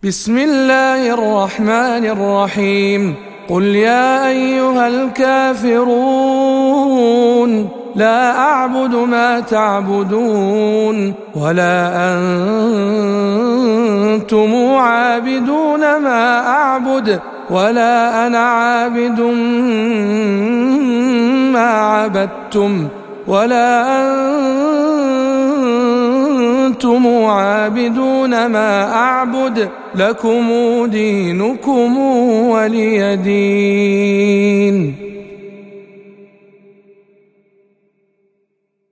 بسم الله الرحمن الرحيم قل يا أيها الكافرون لا أعبد ما تعبدون ولا أنتم عابدون ما أعبد ولا أنا عابد ما عبدتم ولا أنتم عابدون ما أعبد لكم دينكم ولي دين.